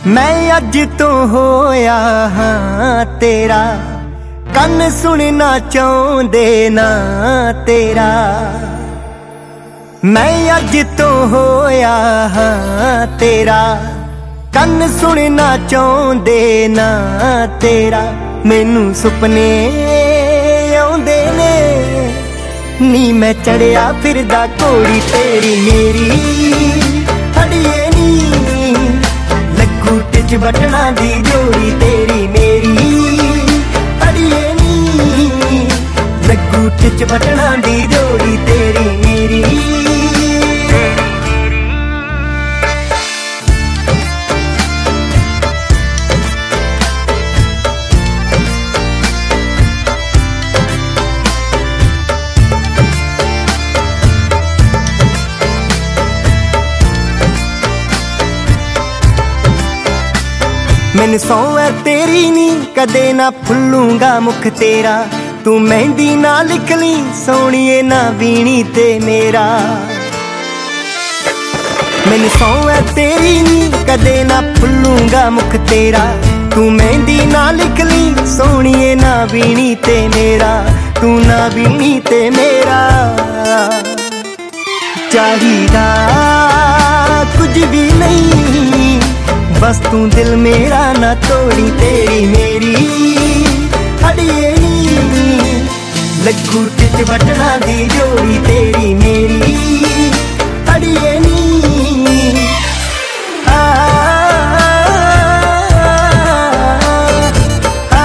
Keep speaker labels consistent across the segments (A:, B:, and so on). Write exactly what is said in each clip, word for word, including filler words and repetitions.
A: मैं अज तो होया हाँ तेरा, कन सुनना चाहते ना तेरा। मैं अज तो होया हाँ तेरा, कन सुनना चाहते ना तेरा। मैनू सुपने आउंदे ने नी, मैं चढ़िया फिरदा घोड़ी तेरी मेरी। अड़िए नी लगू टिच बटना दी जोड़ी तेरी मेरी। अड़िए नी लगू टिच बटना दी जोड़ी तेरी मेरी। मैनू सौ है तेरी नी, कदे ना भुल्लूंगा मुख तेरा। तू मेहंदी ना लिख ली सोनिए ना वीणी ते मेरा। मैनू सौ है तेरी नी, कदे ना भुल्लूंगा मुख तेरा। तू मेहंदी ना लिख ली सोनिए ना वीणी ते मेरा। तू ना वीणी ते मेरा। चाहिदा कुछ भी नहीं, बस तू दिल मेरा ना तोड़ी तेरी मेरी। अड़िए नी लगू टिच बटना दी जोड़ी तेरी मेरी। अड़िए नी आ, आ,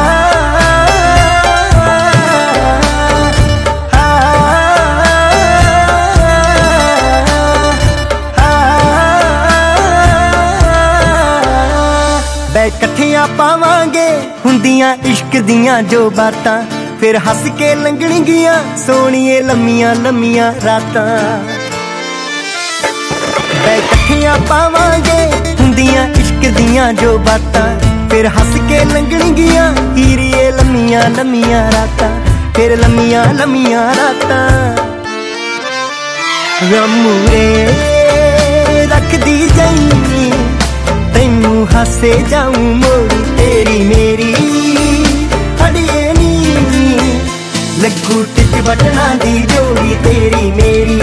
A: बै कट्ठियां पावांगे हुंदियां इश्क दियां जो बातां। फिर हस के लंघणगियां सोनिए लम्मियां लम्मियां रातां। बै कट्ठियां पावांगे हुंदियां इश्क दियां जो बातां। फिर हस के लंघणगियां हीरिए लम्मियां लम्मियां रातां। फिर लम्मियां लम्मियां रातां। गमूरे रख दी जाई, तैनू हासे जाऊं मोड़ी तेरी मेरी। अड़िए नी लगू टिच बटना दी जोड़ी तेरी मेरी।